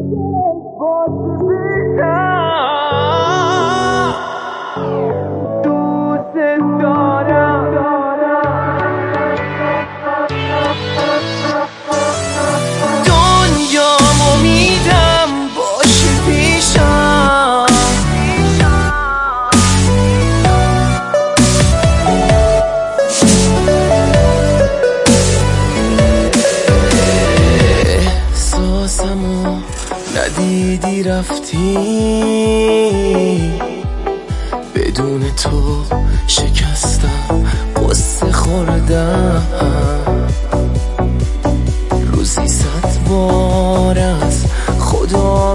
ندیدی رفتی، بدون تو شکستم، قصه خوردم، روزی 100 بار از خدا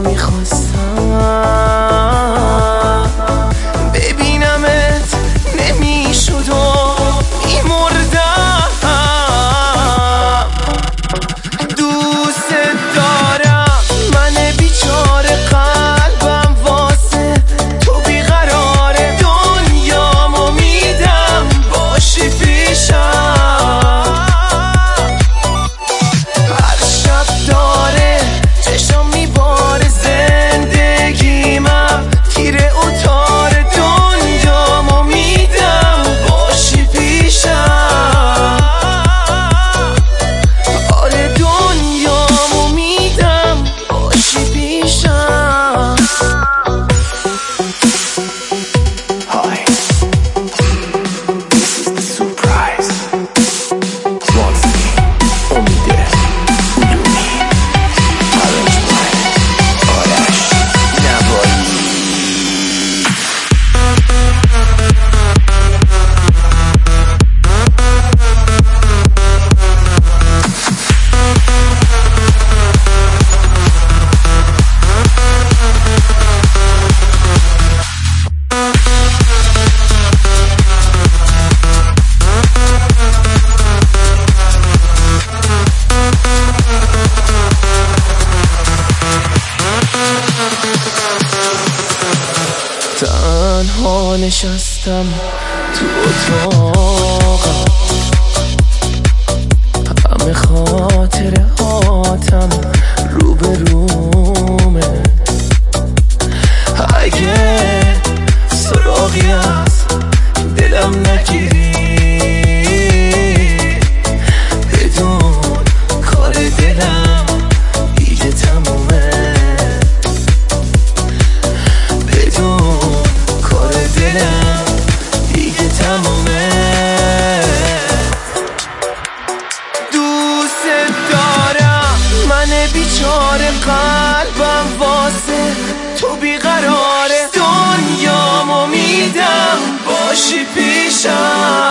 میخواستم ببینمت، نمیشد و میمردم. دوست دارم، من بیچاره قلبم واسه تو بیقراره، دنیامو میدم باشی پیشم. هر شب داره چشم میباره زندگیمم، تیره اتار دنیامو میدم باشی پیشم. آره دنیامو میدم باشی پیشم. Hi, this is the surprise. Once me, only this, Ulumi, arranged by Arash Navai. تنها نشستم تو اتاقم، همه خاطره هاتم روبرومه. اگه سراغی از دلم نگیری، بدون کار دلم دیگه تمومه. دیگه تمومه. دوست دارم، من بیچاره قلبم واسه تو بیقراره، دنیامو میدم باشی پیشم.